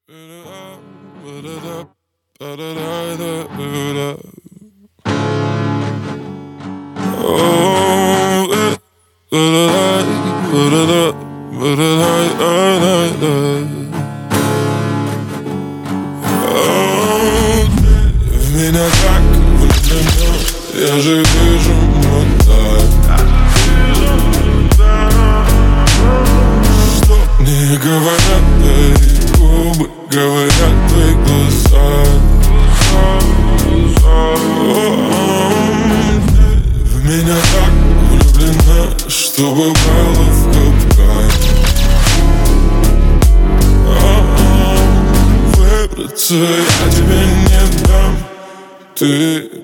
В меня так влюблена, я же вижу, вот так. Что мне говорят твои губы, говорят твои глаза. В меня так влюблена, что попала в капкан. Выбраться я тебе не дам. Ты